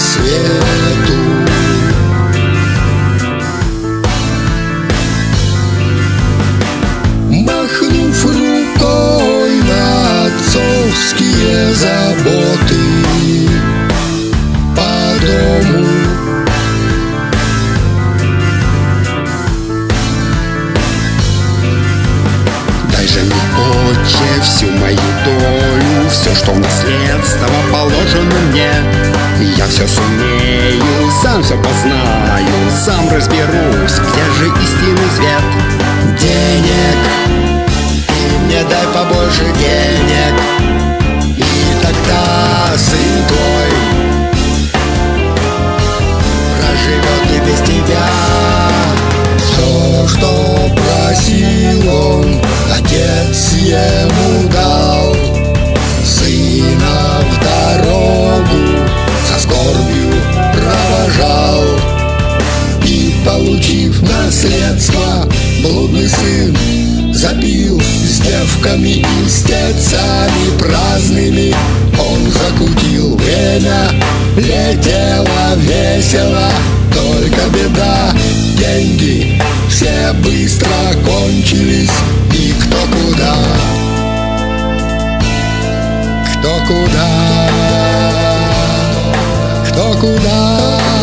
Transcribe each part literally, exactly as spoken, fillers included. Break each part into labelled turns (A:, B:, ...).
A: свету. Махнув рукой на отцовские заботы по дому, дай же мне, Отче, всю мою долю, все, что в наследство положено мне. Я все сумею, сам все познаю, сам разберусь, где же истинный свет. Денег, и мне дай побольше денег, и тогда сын твой проживет и без тебя. Все, что просил он, отец ему дал. Сына в дорогу со скорбью провожал. И, получив наследство, блудный сын запил с девками и с тельцами праздными. Он закутил время, летело весело, только беда, деньги все быстро кончились. И кто куда, кто куда, кто куда.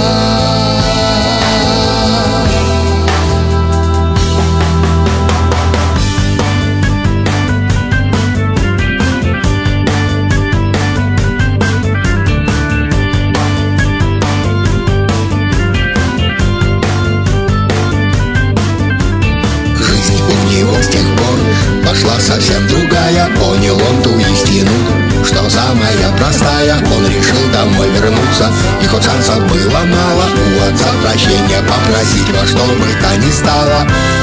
A: С тех пор пошла совсем другая. Понял он ту истину, что самая простая. Он решил домой вернуться, и хоть шансов было мало, у отца прощения попросить во что бы то ни стало.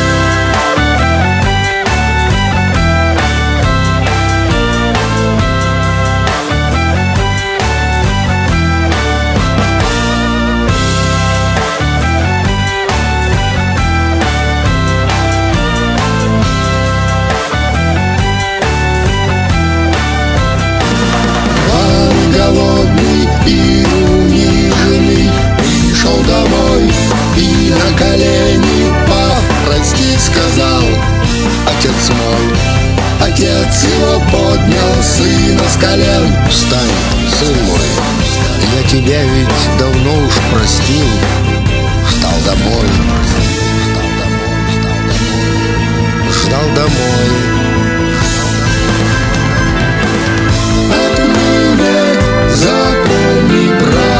A: Голодный и униженный пришел домой и на колени пав, прости, сказал: отец мой. Отец его поднял сына с колен. Встань, сын мой, я тебя ведь давно уж простил. Ждал домой, ждал домой. Запомни, брат.